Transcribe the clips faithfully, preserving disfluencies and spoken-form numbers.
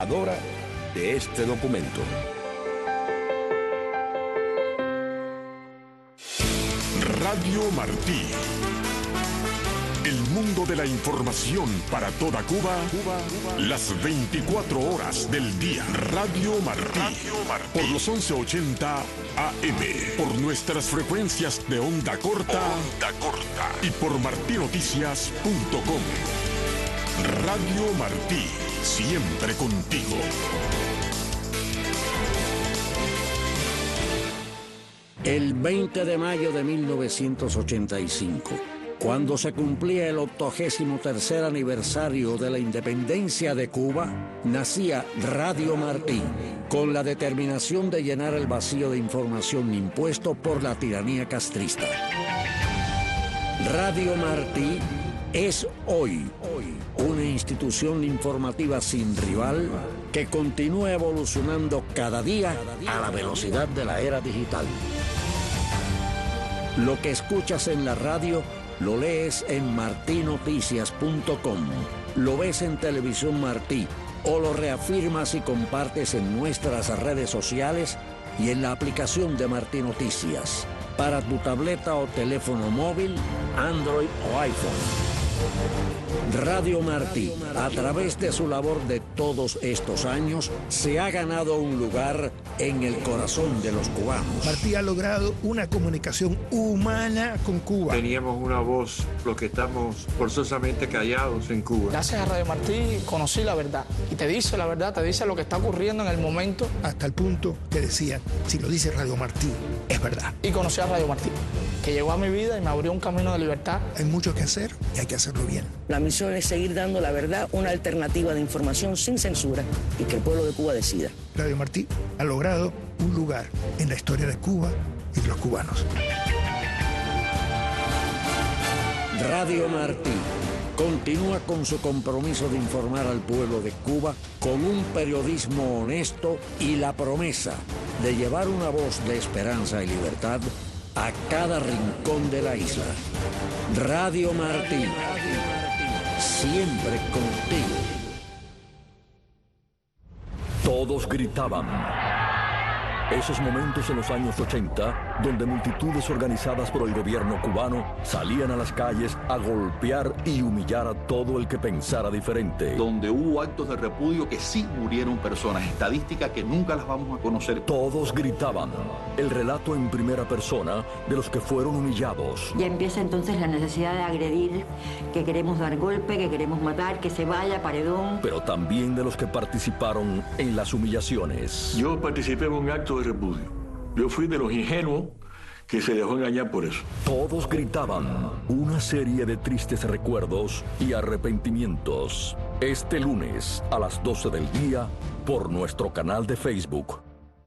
de este documento. Radio Martí. El mundo de la información para toda Cuba, las veinticuatro horas del día. Radio Martí. Radio Martí. Por los once ochenta A M. Por nuestras frecuencias de onda corta. Onda corta. Y por martí noticias punto com. Radio Martí. Siempre contigo. El veinte de mayo de mil novecientos ochenta y cinco, cuando se cumplía el octogésimo tercer aniversario de la independencia de Cuba, nacía Radio Martí, con la determinación de llenar el vacío de información impuesto por la tiranía castrista. Radio Martí es hoy, hoy una institución informativa sin rival que continúa evolucionando cada día a la velocidad de la era digital. Lo que escuchas en la radio lo lees en martí noticias punto com, lo ves en Televisión Martí o lo reafirmas y compartes en nuestras redes sociales y en la aplicación de Martí Noticias para tu tableta o teléfono móvil, Android o iPhone. Radio Martí, a través de su labor de todos estos años, se ha ganado un lugar en el corazón de los cubanos. Martí ha logrado una comunicación humana con Cuba. Teníamos una voz, los que estamos forzosamente callados en Cuba. Gracias a Radio Martí conocí la verdad. Y te dice la verdad, te dice lo que está ocurriendo en el momento. Hasta el punto que decían, si lo dice Radio Martí, es verdad. Y conocí a Radio Martí, que llegó a mi vida y me abrió un camino de libertad. Hay mucho que hacer y hay que hacerlo bien. La misión es seguir dando la verdad, una alternativa de información sin censura y que el pueblo de Cuba decida. Radio Martí ha logrado un lugar en la historia de Cuba y de los cubanos. Radio Martí continúa con su compromiso de informar al pueblo de Cuba con un periodismo honesto y la promesa de llevar una voz de esperanza y libertad a cada rincón de la isla. Radio Martí, siempre contigo. Todos gritaban. Esos momentos en los años ochenta, donde multitudes organizadas por el gobierno cubano salían a las calles a golpear y humillar a todo el que pensara diferente. Donde hubo actos de repudio que sí murieron personas, estadísticas que nunca las vamos a conocer. Todos gritaban. El relato en primera persona de los que fueron humillados. Ya empieza entonces la necesidad de agredir, que queremos dar golpe, que queremos matar, que se vaya, paredón. Pero también de los que participaron en las humillaciones. Yo participé en un acto de repudio. Yo fui de los ingenuos que se dejó engañar por eso. Todos gritaban. Una serie de tristes recuerdos y arrepentimientos. Este lunes a las doce del día por nuestro canal de Facebook.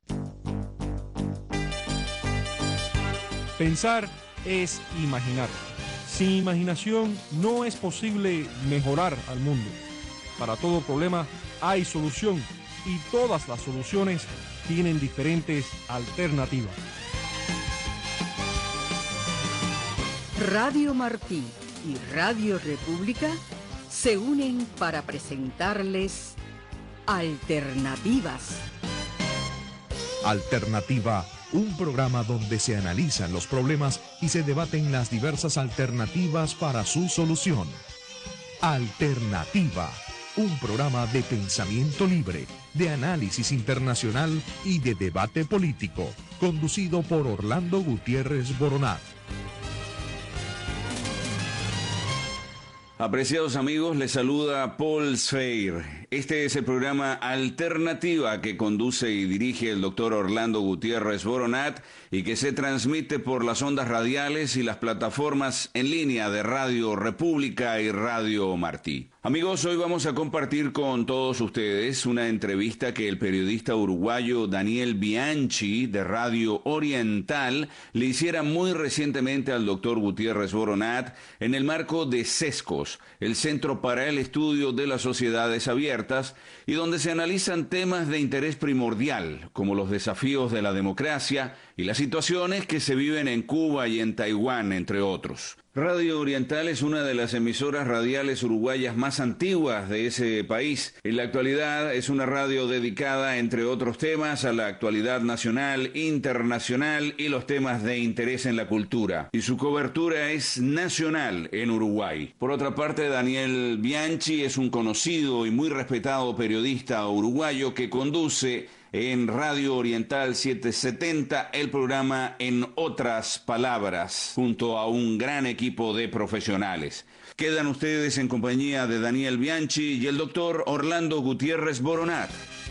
Pensar es imaginar. Sin imaginación no es posible mejorar al mundo. Para todo problema hay solución y todas las soluciones tienen diferentes alternativas. Radio Martí y Radio República se unen para presentarles Alternativas. Alternativa, un programa donde se analizan los problemas y se debaten las diversas alternativas para su solución. Alternativa, un programa de pensamiento libre, de análisis internacional y de debate político, conducido por Orlando Gutiérrez Boronat. Apreciados amigos, les saluda Paul Sfeir. Este es el programa Alternativa que conduce y dirige el doctor Orlando Gutiérrez Boronat y que se transmite por las ondas radiales y las plataformas en línea de Radio República y Radio Martí. Amigos, hoy vamos a compartir con todos ustedes una entrevista que el periodista uruguayo Daniel Bianchi de Radio Oriental le hiciera muy recientemente al doctor Gutiérrez Boronat en el marco de CESCOS, el Centro para el Estudio de las Sociedades Abiertas, Abiertas y donde se analizan temas de interés primordial, como los desafíos de la democracia y las situaciones que se viven en Cuba y en Taiwán, entre otros. Radio Oriental es una de las emisoras radiales uruguayas más antiguas de ese país. En la actualidad es una radio dedicada, entre otros temas, a la actualidad nacional, internacional y los temas de interés en la cultura. Y su cobertura es nacional en Uruguay. Por otra parte, Daniel Bianchi es un conocido y muy respetado periodista uruguayo que conduce en Radio Oriental setecientos setenta, el programa En Otras Palabras, junto a un gran equipo de profesionales. Quedan ustedes en compañía de Daniel Bianchi y el doctor Orlando Gutiérrez Boronat.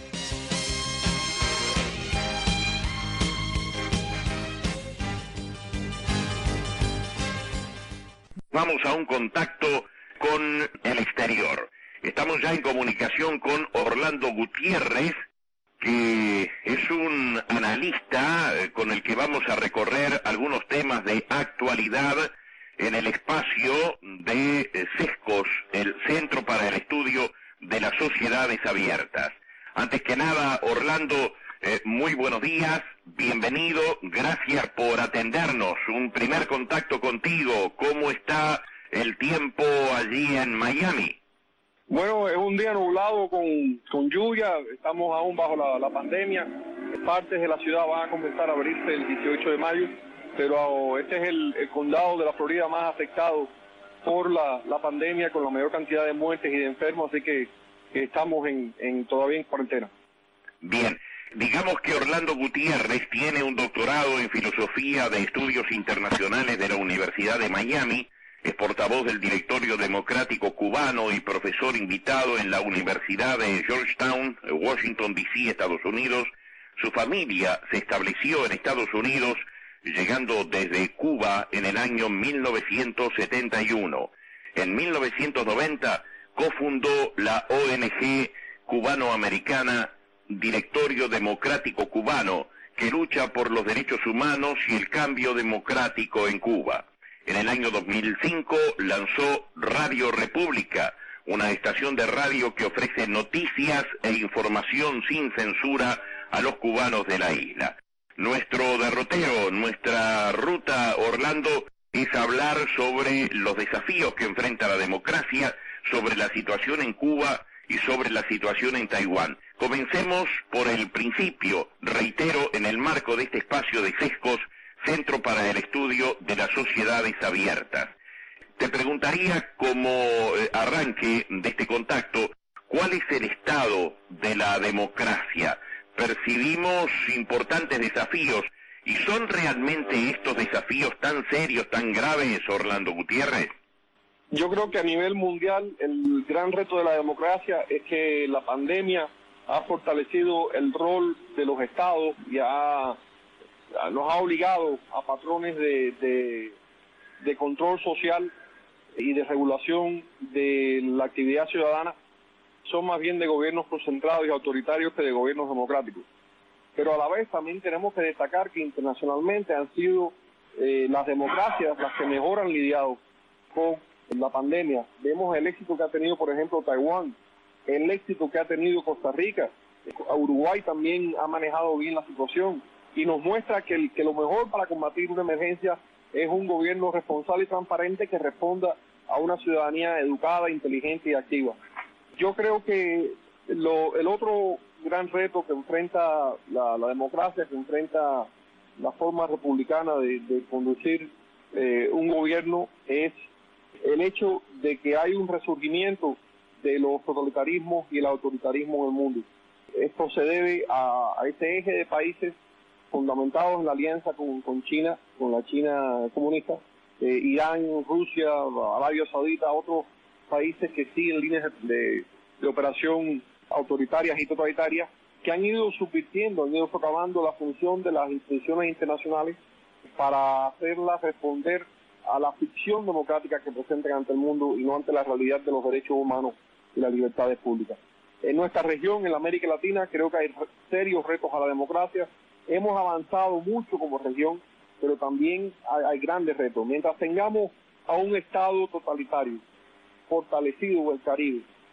Vamos a un contacto con el exterior. Estamos ya en comunicación con Orlando Gutiérrez, que es un analista con el que vamos a recorrer algunos temas de actualidad en el espacio de CESCOS, el Centro para el Estudio de las Sociedades Abiertas. Antes que nada, Orlando, eh, muy buenos días, bienvenido, gracias por atendernos. Un primer contacto contigo, ¿cómo está el tiempo allí en Miami? Bueno, es un día nublado con, con lluvia, estamos aún bajo la, la pandemia, partes de la ciudad van a comenzar a abrirse el dieciocho de mayo, pero este es el, el condado de la Florida más afectado por la, la pandemia, con la mayor cantidad de muertes y de enfermos, así que, que estamos en, en todavía en cuarentena. Bien, digamos que Orlando Gutiérrez tiene un doctorado en Filosofía de Estudios Internacionales de la Universidad de Miami, es portavoz del Directorio Democrático Cubano y profesor invitado en la Universidad de Georgetown, Washington, D C, Estados Unidos. Su familia se estableció en Estados Unidos, llegando desde Cuba en el año mil novecientos setenta y uno. En mil novecientos noventa cofundó la O N G cubano-americana Directorio Democrático Cubano, que lucha por los derechos humanos y el cambio democrático en Cuba. En el año dos mil cinco lanzó Radio República, una estación de radio que ofrece noticias e información sin censura a los cubanos de la isla. Nuestro derrotero, nuestra ruta, Orlando, es hablar sobre los desafíos que enfrenta la democracia, sobre la situación en Cuba y sobre la situación en Taiwán. Comencemos por el principio, reitero, en el marco de este espacio de CESCOS, Centro para el Estudio de las Sociedades Abiertas. Te preguntaría, como arranque de este contacto, ¿cuál es el estado de la democracia? Percibimos importantes desafíos, ¿y son realmente estos desafíos tan serios, tan graves, Orlando Gutiérrez? Yo creo que a nivel mundial el gran reto de la democracia es que la pandemia ha fortalecido el rol de los estados y ha nos ha obligado a patrones de, de, de control social y de regulación de la actividad ciudadana, son más bien de gobiernos concentrados y autoritarios que de gobiernos democráticos. Pero a la vez también tenemos que destacar que internacionalmente han sido eh, las democracias las que mejor han lidiado con la pandemia. Vemos el éxito que ha tenido, por ejemplo, Taiwán, el éxito que ha tenido Costa Rica. Uruguay también ha manejado bien la situación, y nos muestra que, el, que lo mejor para combatir una emergencia es un gobierno responsable y transparente que responda a una ciudadanía educada, inteligente y activa. Yo creo que lo, el otro gran reto que enfrenta la, la democracia, que enfrenta la forma republicana de, de conducir eh, un gobierno, es el hecho de que hay un resurgimiento de los totalitarismos y el autoritarismo en el mundo. Esto se debe a, a ese eje de países fundamentados en la alianza con, con China, con la China comunista, eh, Irán, Rusia, Arabia Saudita, otros países que siguen líneas de, de operación autoritarias y totalitarias, que han ido subvirtiendo, han ido socavando la función de las instituciones internacionales para hacerlas responder a la ficción democrática que presentan ante el mundo y no ante la realidad de los derechos humanos y las libertades públicas. En nuestra región, en la América Latina, creo que hay serios retos a la democracia. Hemos avanzado mucho como región, pero también hay, hay grandes retos. Mientras tengamos a un Estado totalitario fortalecido en el Caribe,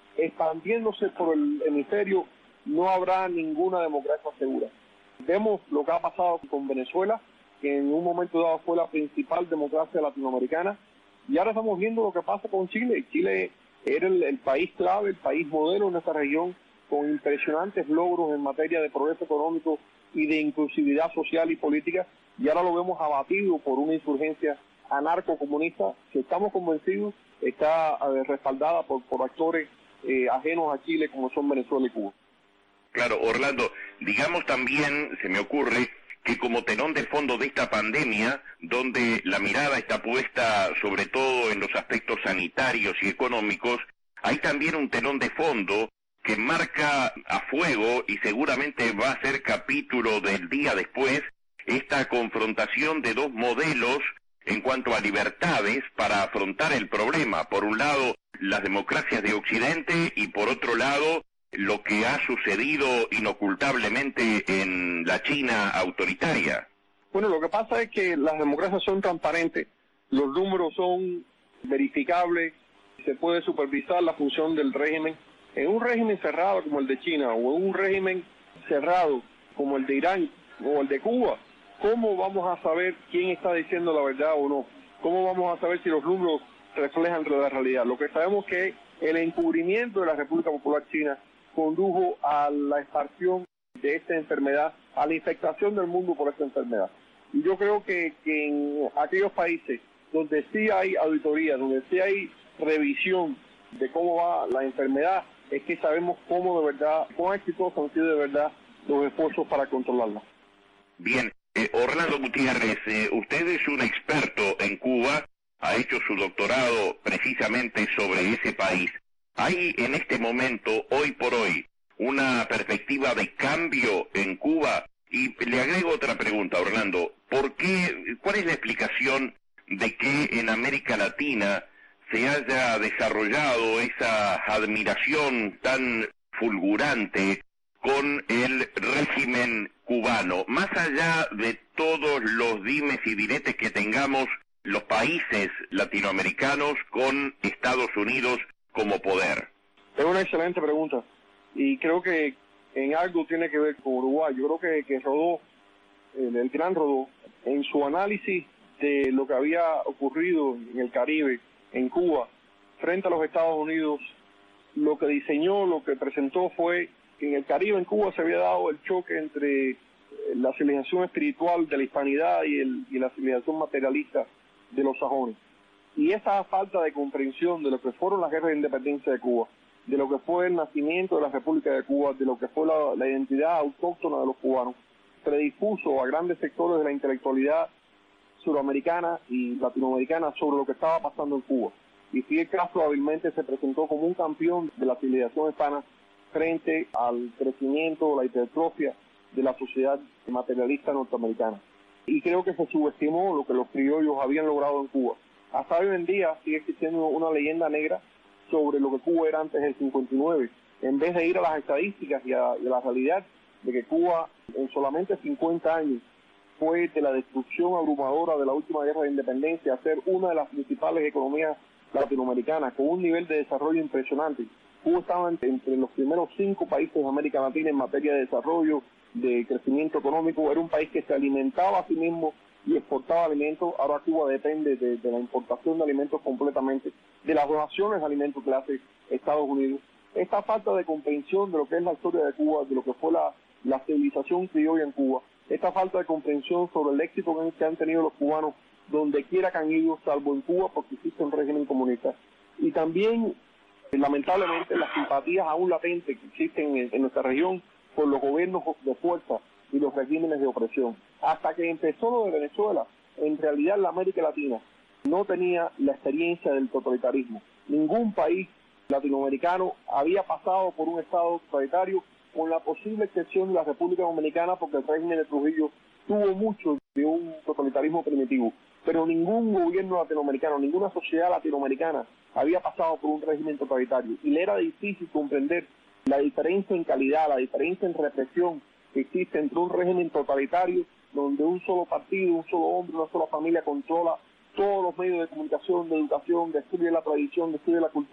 expandiéndose por el hemisferio, no habrá ninguna democracia segura. Vemos lo que ha pasado con Venezuela, que en un momento dado fue la principal democracia latinoamericana, y ahora estamos viendo lo que pasa con Chile. Chile era el, el país clave, el país modelo en esta región, con impresionantes logros en materia de progreso económico y de inclusividad social y política, y ahora lo vemos abatido por una insurgencia anarcocomunista que estamos convencidos está eh, respaldada por, por actores eh, ajenos a Chile como son Venezuela y Cuba. Claro, Orlando, digamos también, se me ocurre, que como telón de fondo de esta pandemia, donde la mirada está puesta sobre todo en los aspectos sanitarios y económicos, hay también un telón de fondo que marca a fuego y seguramente va a ser capítulo del día después, esta confrontación de dos modelos en cuanto a libertades para afrontar el problema. Por un lado, las democracias de Occidente y por otro lado, lo que ha sucedido inocultablemente en la China autoritaria. Bueno, lo que pasa es que las democracias son transparentes, los números son verificables, se puede supervisar la función del régimen. En un régimen cerrado como el de China o en un régimen cerrado como el de Irán o el de Cuba, ¿cómo vamos a saber quién está diciendo la verdad o no? ¿Cómo vamos a saber si los números reflejan la realidad? Lo que sabemos es que el encubrimiento de la República Popular China condujo a la expansión de esta enfermedad, a la infectación del mundo por esta enfermedad. Y yo creo que, que en aquellos países donde sí hay auditoría, donde sí hay revisión de cómo va la enfermedad, es que sabemos cómo de verdad, cuán exitosos han sido de verdad los esfuerzos para controlarla. Bien, eh, Orlando Gutiérrez, eh, usted es un experto en Cuba, ha hecho su doctorado precisamente sobre ese país. ¿Hay en este momento, hoy por hoy, una perspectiva de cambio en Cuba? Y le agrego otra pregunta, Orlando. ¿Por qué, cuál es la explicación de que en América Latina se haya desarrollado esa admiración tan fulgurante con el régimen cubano? Más allá de todos los dimes y diretes que tengamos los países latinoamericanos con Estados Unidos como poder. Es una excelente pregunta y creo que en algo tiene que ver con Uruguay. Yo creo que, que Rodó, el, el gran Rodó, en su análisis de lo que había ocurrido en el Caribe, en Cuba, frente a los Estados Unidos, lo que diseñó, lo que presentó fue que en el Caribe, en Cuba, se había dado el choque entre la civilización espiritual de la hispanidad y, el, y la civilización materialista de los sajones. Y esa falta de comprensión de lo que fueron las guerras de independencia de Cuba, de lo que fue el nacimiento de la República de Cuba, de lo que fue la, la identidad autóctona de los cubanos, predispuso a grandes sectores de la intelectualidad suramericana y latinoamericana sobre lo que estaba pasando en Cuba. Y Fidel Castro hábilmente se presentó como un campeón de la civilización hispana frente al crecimiento, la hipertrofia de la sociedad materialista norteamericana. Y creo que se subestimó lo que los criollos habían logrado en Cuba. Hasta hoy en día sigue existiendo una leyenda negra sobre lo que Cuba era antes del cincuenta y nueve. En vez de ir a las estadísticas y a, y a la realidad de que Cuba en solamente cincuenta años fue de la destrucción abrumadora de la última guerra de independencia a ser una de las principales economías latinoamericanas con un nivel de desarrollo impresionante. Cuba estaba entre, entre los primeros cinco países de América Latina en materia de desarrollo, de crecimiento económico. Era un país que se alimentaba a sí mismo y exportaba alimentos. Ahora Cuba depende de, de la importación de alimentos completamente, de las donaciones de alimentos que hace Estados Unidos. Esta falta de comprensión de lo que es la historia de Cuba, de lo que fue la, la civilización criolla en Cuba, esta falta de comprensión sobre el éxito que han tenido los cubanos donde quiera que han ido, salvo en Cuba porque existe un régimen comunista. Y también, lamentablemente, las simpatías aún latentes que existen en, en nuestra región por los gobiernos de fuerza y los regímenes de opresión. Hasta que empezó lo de Venezuela, en realidad la América Latina no tenía la experiencia del totalitarismo. Ningún país latinoamericano había pasado por un estado totalitario, con la posible excepción de la República Dominicana, porque el régimen de Trujillo tuvo mucho de un totalitarismo primitivo. Pero ningún gobierno latinoamericano, ninguna sociedad latinoamericana había pasado por un régimen totalitario. Y le era difícil comprender la diferencia en calidad, la diferencia en represión que existe entre un régimen totalitario, donde un solo partido, un solo hombre, una sola familia controla todos los medios de comunicación, de educación, destruye la tradición, destruye la cultura,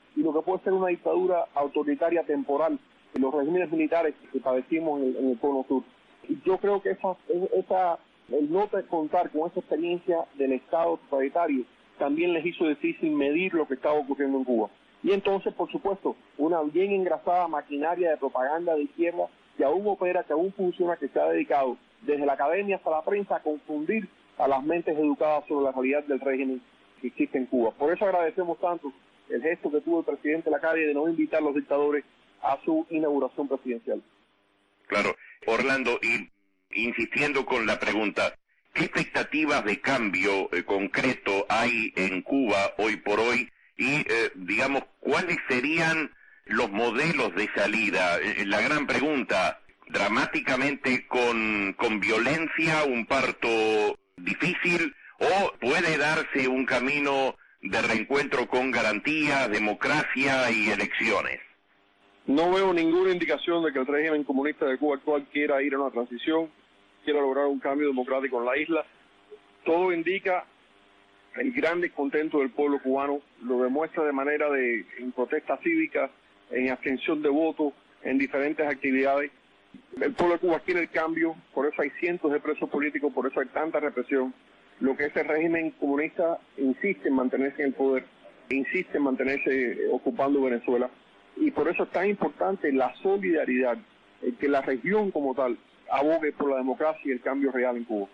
y lo que puede ser una dictadura autoritaria temporal en los regímenes militares que padecimos en el, en el Cono Sur. Y yo creo que esa, esa, el no contar con esa experiencia del Estado totalitario también les hizo difícil medir lo que estaba ocurriendo en Cuba. Y entonces, por supuesto, una bien engrasada maquinaria de propaganda de izquierda que aún opera, que aún funciona, que se ha dedicado desde la academia hasta la prensa a confundir a las mentes educadas sobre la realidad del régimen que existe en Cuba. Por eso agradecemos tanto el gesto que tuvo el presidente Lacalle de no invitar a los dictadores a su inauguración presidencial. Claro, Orlando, y insistiendo con la pregunta, ¿qué expectativas de cambio eh, concreto hay en Cuba hoy por hoy? Y, eh, digamos, ¿cuáles serían los modelos de salida? Eh, la gran pregunta, dramáticamente con, con violencia, un parto difícil, o puede darse un camino de reencuentro con garantías, democracia y elecciones. No veo ninguna indicación de que el régimen comunista de Cuba actual quiera ir a una transición, quiera lograr un cambio democrático en la isla. Todo indica el gran descontento del pueblo cubano, lo demuestra de manera de en protesta cívica, en abstención de voto, en diferentes actividades. El pueblo de Cuba quiere el cambio, por eso hay cientos de presos políticos, por eso hay tanta represión. Lo que ese régimen comunista insiste en mantenerse en el poder, insiste en mantenerse ocupando Venezuela. Y por eso es tan importante la solidaridad, eh, que la región como tal abogue por la democracia y el cambio real en Cuba.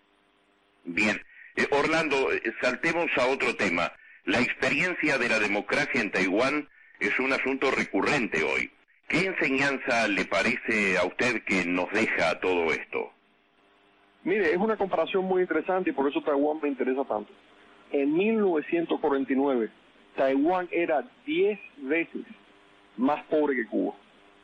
Bien. Eh, Orlando, eh, saltemos a otro tema. La experiencia de la democracia en Taiwán es un asunto recurrente hoy. ¿Qué enseñanza le parece a usted que nos deja todo esto? Mire, es una comparación muy interesante y por eso Taiwán me interesa tanto. En mil novecientos cuarenta y nueve, Taiwán era diez veces más pobre que Cuba.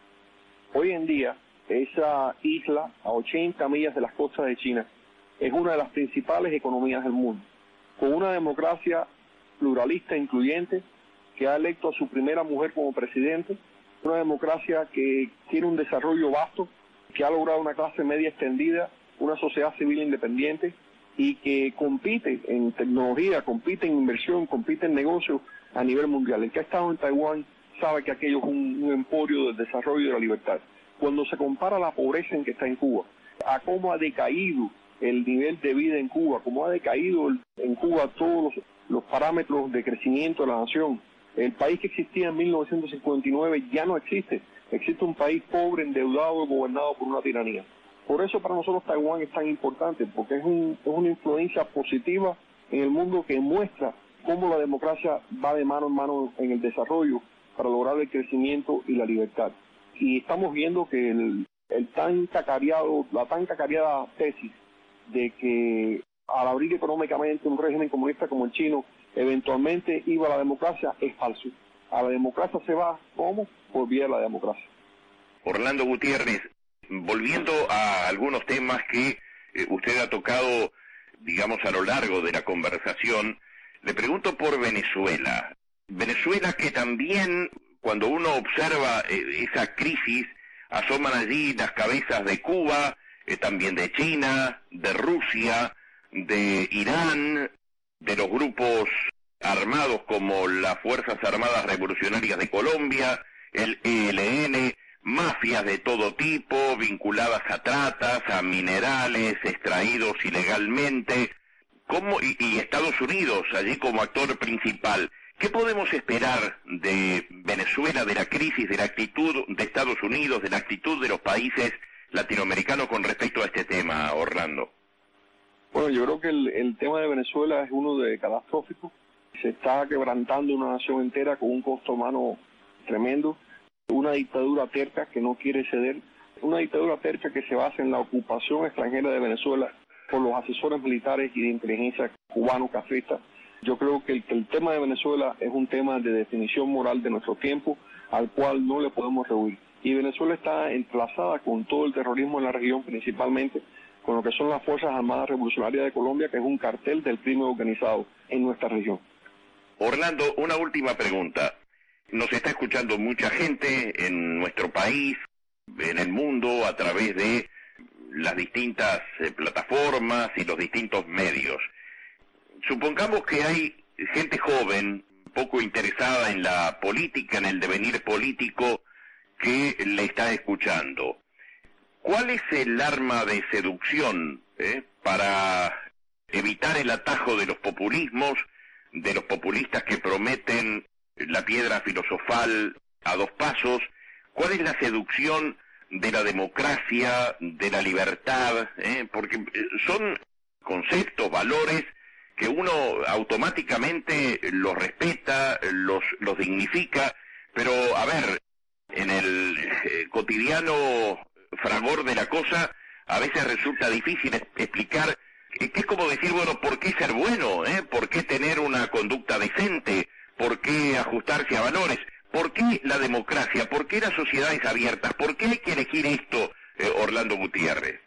Hoy en día, esa isla, a ochenta millas de las costas de China, es una de las principales economías del mundo, con una democracia pluralista e incluyente, que ha electo a su primera mujer como presidente, una democracia que tiene un desarrollo vasto, que ha logrado una clase media extendida, una sociedad civil independiente y que compite en tecnología, compite en inversión, compite en negocios a nivel mundial. El que ha estado en Taiwán sabe que aquello es un, un emporio del desarrollo y de la libertad. Cuando se compara la pobreza en que está en Cuba, a cómo ha decaído el nivel de vida en Cuba, cómo ha decaído el, en Cuba todos los, los parámetros de crecimiento de la nación, el país que existía en mil novecientos cincuenta y nueve ya no existe. Existe un país pobre, endeudado, gobernado por una tiranía. Por eso para nosotros Taiwán es tan importante, porque es, un, es una influencia positiva en el mundo que muestra cómo la democracia va de mano en mano en el desarrollo para lograr el crecimiento y la libertad. Y estamos viendo que el, el tan cacareado, la tan cacareada tesis de que al abrir económicamente un régimen comunista como el chino, eventualmente iba a la democracia, es falso. A la democracia se va, ¿cómo? Por vía de la democracia. Orlando Gutiérrez, volviendo a algunos temas que eh, usted ha tocado, digamos, a lo largo de la conversación, le pregunto por Venezuela. Venezuela que también, cuando uno observa eh, esa crisis, asoman allí las cabezas de Cuba, eh, también de China, de Rusia, de Irán, de los grupos armados como las Fuerzas Armadas Revolucionarias de Colombia, el E L N, mafias de todo tipo, vinculadas a tratas, a minerales extraídos ilegalmente, ¿cómo? Y, y Estados Unidos allí como actor principal. ¿Qué podemos esperar de Venezuela, de la crisis, de la actitud de Estados Unidos, de la actitud de los países latinoamericanos con respecto a este tema, Orlando? Bueno, yo creo que el, el tema de Venezuela es uno de catastrófico. Se está quebrantando una nación entera con un costo humano tremendo. Una dictadura terca que no quiere ceder. Una dictadura terca que se basa en la ocupación extranjera de Venezuela por los asesores militares y de inteligencia cubanos castristas. Yo creo que el, que el tema de Venezuela es un tema de definición moral de nuestro tiempo, al cual no le podemos rehuir. Y Venezuela está emplazada con todo el terrorismo en la región, principalmente con lo que son las Fuerzas Armadas Revolucionarias de Colombia, que es un cartel del crimen organizado en nuestra región. Orlando, una última pregunta. Nos está escuchando mucha gente en nuestro país, en el mundo, a través de las distintas eh, plataformas y los distintos medios. Supongamos que hay gente joven, poco interesada en la política, en el devenir político, que le está escuchando. ¿Cuál es el arma de seducción eh, para evitar el atajo de los populismos, de los populistas que prometen la piedra filosofal a dos pasos? ¿Cuál es la seducción de la democracia, de la libertad? Eh? Porque son conceptos, valores que uno automáticamente los respeta, los, los dignifica, pero a ver, en el eh, cotidiano fragor de la cosa, a veces resulta difícil explicar, que es como decir, bueno, ¿por qué ser bueno? ¿Eh? ¿Por qué tener una conducta decente? ¿Por qué ajustarse a valores? ¿Por qué la democracia? ¿Por qué las sociedades abiertas? ¿Por qué hay que elegir esto, eh, Orlando Gutiérrez?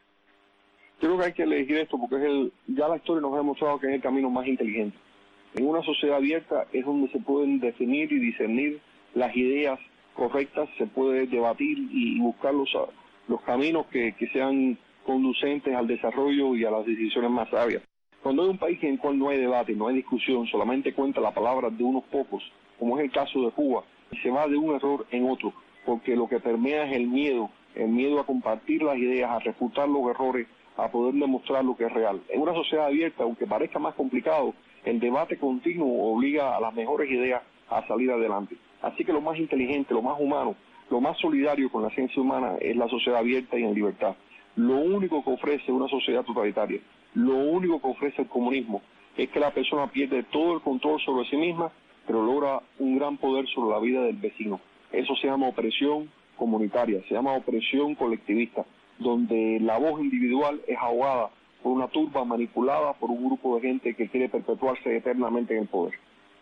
Creo que hay que elegir esto porque es el, ya la historia nos ha demostrado que es el camino más inteligente. En una sociedad abierta es donde se pueden definir y discernir las ideas correctas, se puede debatir y buscar los, los caminos que, que sean conducentes al desarrollo y a las decisiones más sabias. Cuando hay un país en el cual no hay debate, no hay discusión, solamente cuenta la palabra de unos pocos, como es el caso de Cuba, y se va de un error en otro, porque lo que permea es el miedo, el miedo a compartir las ideas, a refutar los errores, a poder demostrar lo que es real. En una sociedad abierta, aunque parezca más complicado, el debate continuo obliga a las mejores ideas a salir adelante. Así que lo más inteligente, lo más humano, lo más solidario con la ciencia humana es la sociedad abierta y en libertad. Lo único que ofrece una sociedad totalitaria, lo único que ofrece el comunismo es que la persona pierde todo el control sobre sí misma, pero logra un gran poder sobre la vida del vecino. Eso se llama opresión comunitaria, se llama opresión colectivista, donde la voz individual es ahogada por una turba manipulada por un grupo de gente que quiere perpetuarse eternamente en el poder.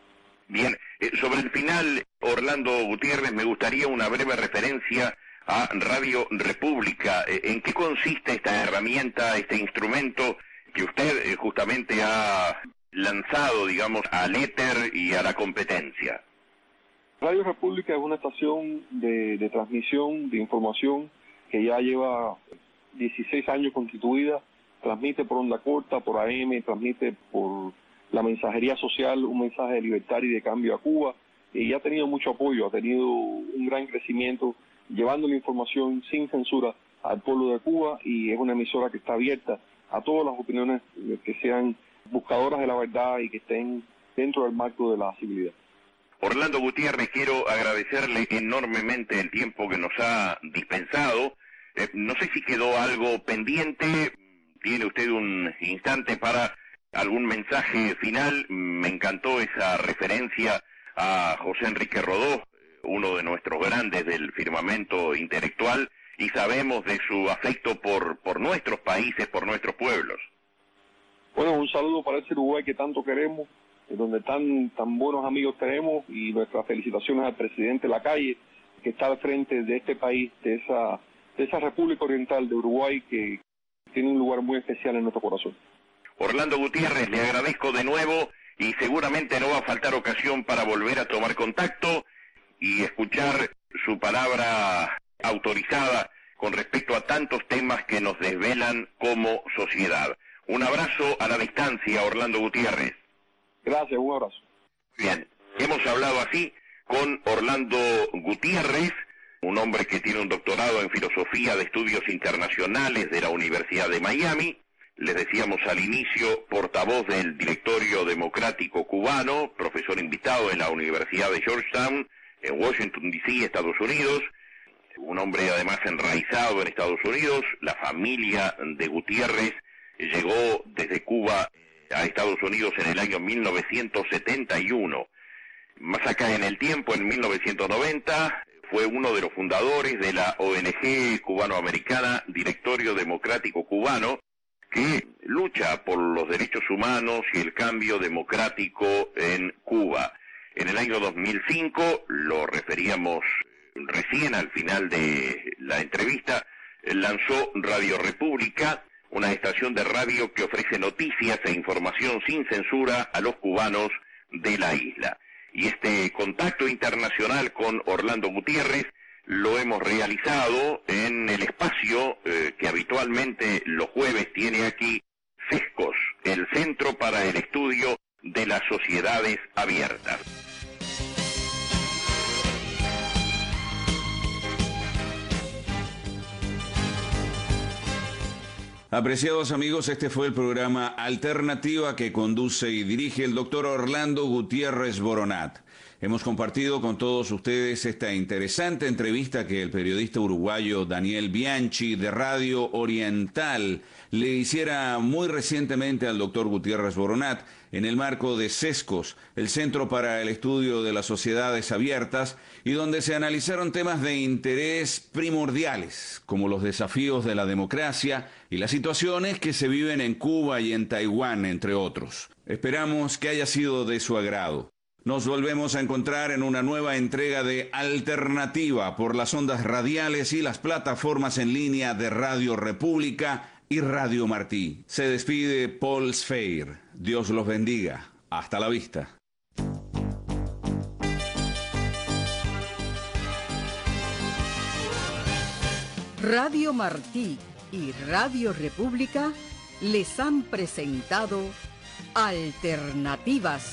Bien, eh, sobre el final, Orlando Gutiérrez, me gustaría una breve referencia a Radio República. Eh, ¿En qué consiste esta herramienta, este instrumento que usted eh, justamente ha lanzado, digamos, al éter y a la competencia? Radio República es una estación de, de transmisión de información que ya lleva dieciséis años constituida, transmite por onda corta, por A M, transmite por la mensajería social, un mensaje de libertad y de cambio a Cuba, y ha tenido mucho apoyo, ha tenido un gran crecimiento, llevando la información sin censura al pueblo de Cuba, y es una emisora que está abierta a todas las opiniones que sean buscadoras de la verdad y que estén dentro del marco de la civilidad. Orlando Gutiérrez, quiero agradecerle enormemente el tiempo que nos ha dispensado. Eh, no sé si quedó algo pendiente, tiene usted un instante para algún mensaje final. Me encantó esa referencia a José Enrique Rodó, uno de nuestros grandes del firmamento intelectual, y sabemos de su afecto por, por nuestros países, por nuestros pueblos. Bueno, un saludo para ese Uruguay que tanto queremos, donde tan tan buenos amigos tenemos, y nuestras felicitaciones al presidente Lacalle, que está al frente de este país, de esa, de esa República Oriental de Uruguay, que tiene un lugar muy especial en nuestro corazón. Orlando Gutiérrez, le agradezco de nuevo, y seguramente no va a faltar ocasión para volver a tomar contacto y escuchar su palabra autorizada con respecto a tantos temas que nos desvelan como sociedad. Un abrazo a la distancia, Orlando Gutiérrez. Gracias, un abrazo. Bien, hemos hablado así con Orlando Gutiérrez, un hombre que tiene un doctorado en Filosofía de Estudios Internacionales de la Universidad de Miami. Les decíamos al inicio, portavoz del Directorio Democrático Cubano, profesor invitado en la Universidad de Georgetown, en Washington, D C, Estados Unidos. Un hombre además enraizado en Estados Unidos. La familia de Gutiérrez llegó desde Cuba a Estados Unidos en el año mil novecientos setenta y uno. Más acá en el tiempo, en mil novecientos noventa, fue uno de los fundadores de la O N G cubanoamericana Directorio Democrático Cubano, que lucha por los derechos humanos y el cambio democrático en Cuba. En el año dos mil cinco, lo referíamos recién al final de la entrevista, lanzó Radio República, una estación de radio que ofrece noticias e información sin censura a los cubanos de la isla. Y este contacto internacional con Orlando Gutiérrez lo hemos realizado en el espacio eh, que habitualmente los jueves tiene aquí CESCOS, el Centro para el Estudio de las Sociedades Abiertas. Apreciados amigos, este fue el programa Alternativa que conduce y dirige el doctor Orlando Gutiérrez Boronat. Hemos compartido con todos ustedes esta interesante entrevista que el periodista uruguayo Daniel Bianchi de Radio Oriental le hiciera muy recientemente al doctor Gutiérrez Boronat en el marco de CESCOS, el Centro para el Estudio de las Sociedades Abiertas, y donde se analizaron temas de interés primordiales, como los desafíos de la democracia y las situaciones que se viven en Cuba y en Taiwán, entre otros. Esperamos que haya sido de su agrado. Nos volvemos a encontrar en una nueva entrega de Alternativa por las ondas radiales y las plataformas en línea de Radio República y Radio Martí. Se despide Paul Sfeir. Dios los bendiga. Hasta la vista. Radio Martí y Radio República les han presentado Alternativas.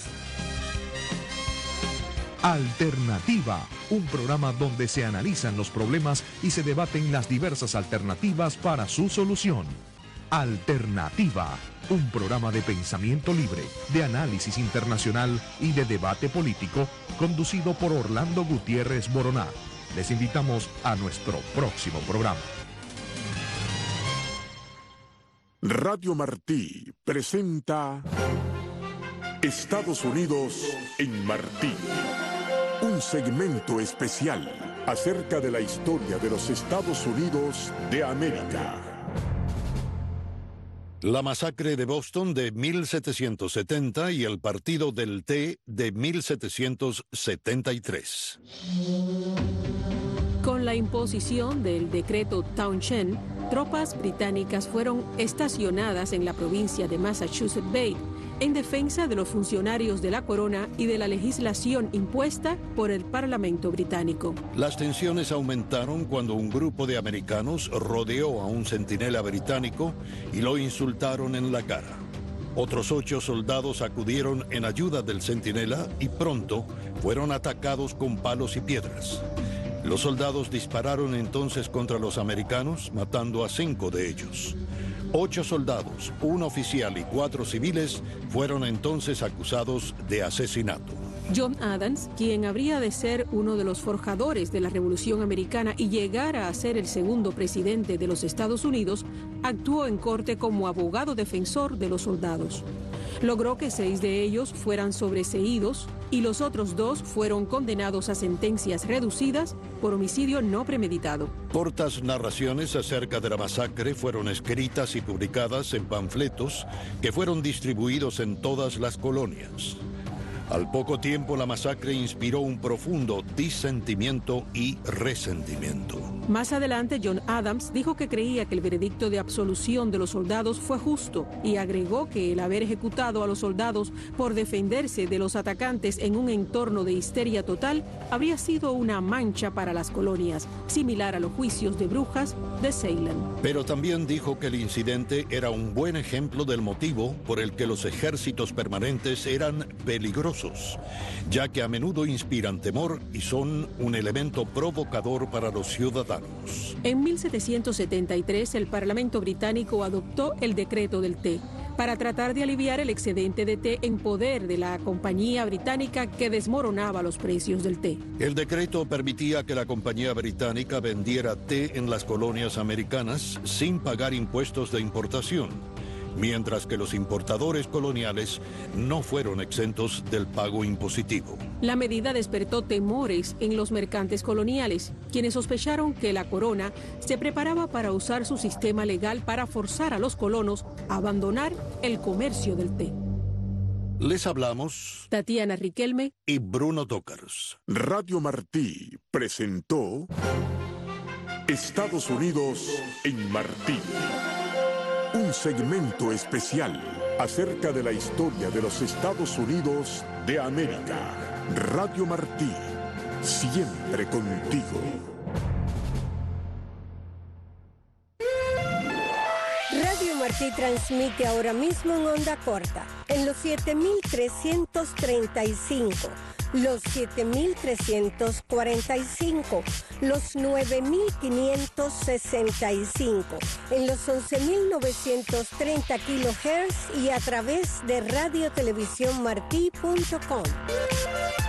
Alternativa, un programa donde se analizan los problemas y se debaten las diversas alternativas para su solución. Alternativa, un programa de pensamiento libre, de análisis internacional y de debate político, conducido por Orlando Gutiérrez Boronat. Les invitamos a nuestro próximo programa. Radio Martí presenta Estados Unidos en Martí. Un segmento especial acerca de la historia de los Estados Unidos de América. La masacre de Boston de mil setecientos setenta y el partido del té de mil setecientos setenta y tres. Con la imposición del decreto Townshend, tropas británicas fueron estacionadas en la provincia de Massachusetts Bay en defensa de los funcionarios de la corona y de la legislación impuesta por el Parlamento británico. Las tensiones aumentaron cuando un grupo de americanos rodeó a un centinela británico y lo insultaron en la cara. Otros ocho soldados acudieron en ayuda del centinela y pronto fueron atacados con palos y piedras. Los soldados dispararon entonces contra los americanos, matando a cinco de ellos. Ocho soldados, un oficial y cuatro civiles fueron entonces acusados de asesinato. John Adams, quien habría de ser uno de los forjadores de la Revolución Americana y llegar a ser el segundo presidente de los Estados Unidos, actuó en corte como abogado defensor de los soldados. Logró que seis de ellos fueran sobreseídos y los otros dos fueron condenados a sentencias reducidas por homicidio no premeditado. Cortas narraciones acerca de la masacre fueron escritas y publicadas en panfletos que fueron distribuidos en todas las colonias. Al poco tiempo, la masacre inspiró un profundo disentimiento y resentimiento. Más adelante, John Adams dijo que creía que el veredicto de absolución de los soldados fue justo y agregó que el haber ejecutado a los soldados por defenderse de los atacantes en un entorno de histeria total habría sido una mancha para las colonias, similar a los juicios de brujas de Salem. Pero también dijo que el incidente era un buen ejemplo del motivo por el que los ejércitos permanentes eran peligrosos, ya que a menudo inspiran temor y son un elemento provocador para los ciudadanos. En mil setecientos setenta y tres, el Parlamento británico adoptó el decreto del té para tratar de aliviar el excedente de té en poder de la compañía británica que desmoronaba los precios del té. El decreto permitía que la compañía británica vendiera té en las colonias americanas sin pagar impuestos de importación, mientras que los importadores coloniales no fueron exentos del pago impositivo. La medida despertó temores en los mercantes coloniales, quienes sospecharon que la corona se preparaba para usar su sistema legal para forzar a los colonos a abandonar el comercio del té. Les hablamos Tatiana Riquelme y Bruno Tócaros. Radio Martí presentó Estados Unidos en Martí. Un segmento especial acerca de la historia de los Estados Unidos de América. Radio Martí, siempre contigo. Radio Martí transmite ahora mismo en onda corta, en los siete mil trescientos treinta y cinco, los siete mil trescientos cuarenta y cinco, los nueve mil quinientos sesenta y cinco, en los once mil novecientos treinta kilohertz y a través de radio televisión martí punto com.